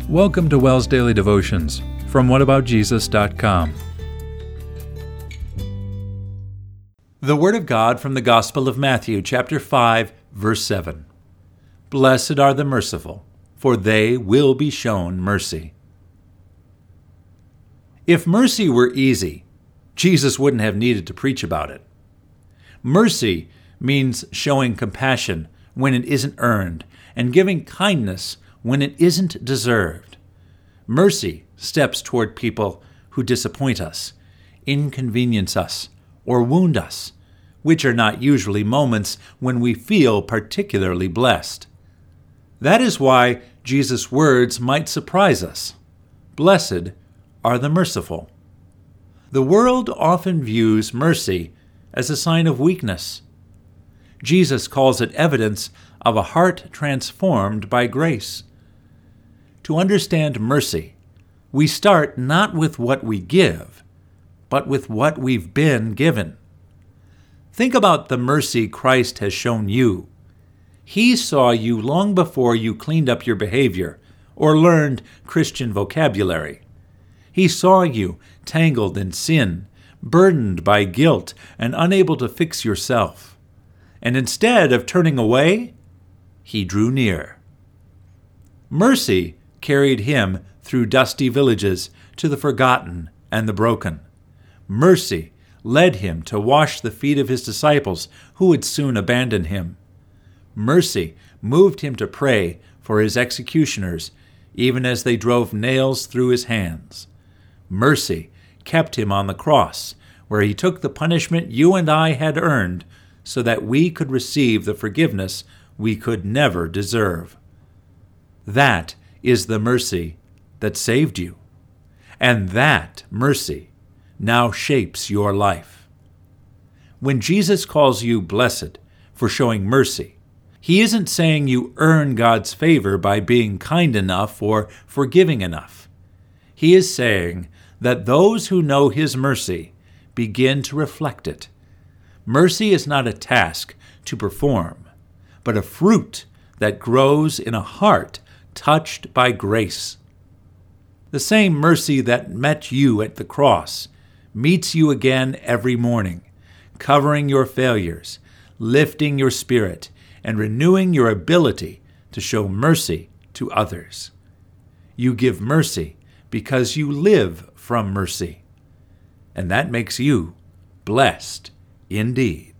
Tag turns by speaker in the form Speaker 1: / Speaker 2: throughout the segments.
Speaker 1: Welcome to WELS Daily Devotions from whataboutjesus.com. The Word of God from the Gospel of Matthew, chapter 5, verse 7. Blessed are the merciful, for they will be shown mercy. If mercy were easy, Jesus wouldn't have needed to preach about it. Mercy means showing compassion when it isn't earned and giving kindness when it isn't deserved. Mercy steps toward people who disappoint us, inconvenience us, or wound us, which are not usually moments when we feel particularly blessed. That is why Jesus' words might surprise us. Blessed are the merciful. The world often views mercy as a sign of weakness. Jesus calls it evidence of a heart transformed by grace. To understand mercy, we start not with what we give, but with what we've been given. Think about the mercy Christ has shown you. He saw you long before you cleaned up your behavior or learned Christian vocabulary. He saw you tangled in sin, burdened by guilt, and unable to fix yourself. And instead of turning away, He drew near. Mercy carried Him through dusty villages to the forgotten and the broken. Mercy led Him to wash the feet of His disciples who would soon abandon Him. Mercy moved Him to pray for His executioners, even as they drove nails through His hands. Mercy kept Him on the cross, where He took the punishment you and I had earned so that we could receive the forgiveness we could never deserve. That is the mercy that saved you. And that mercy now shapes your life. When Jesus calls you blessed for showing mercy, He isn't saying you earn God's favor by being kind enough or forgiving enough. He is saying that those who know His mercy begin to reflect it. Mercy is not a task to perform, but a fruit that grows in a heart touched by grace. The same mercy that met you at the cross meets you again every morning, covering your failures, lifting your spirit, and renewing your ability to show mercy to others. You give mercy because you live from mercy, and that makes you blessed indeed.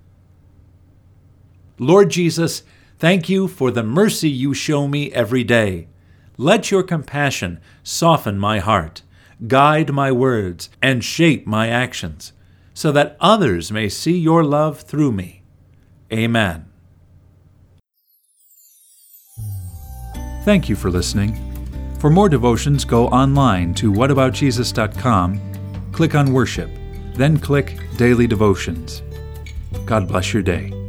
Speaker 1: Lord Jesus, thank you for the mercy you show me every day. Let your compassion soften my heart, guide my words, and shape my actions, so that others may see your love through me. Amen. Thank you for listening. For more devotions, go online to whataboutjesus.com, click on Worship, then click Daily Devotions. God bless your day.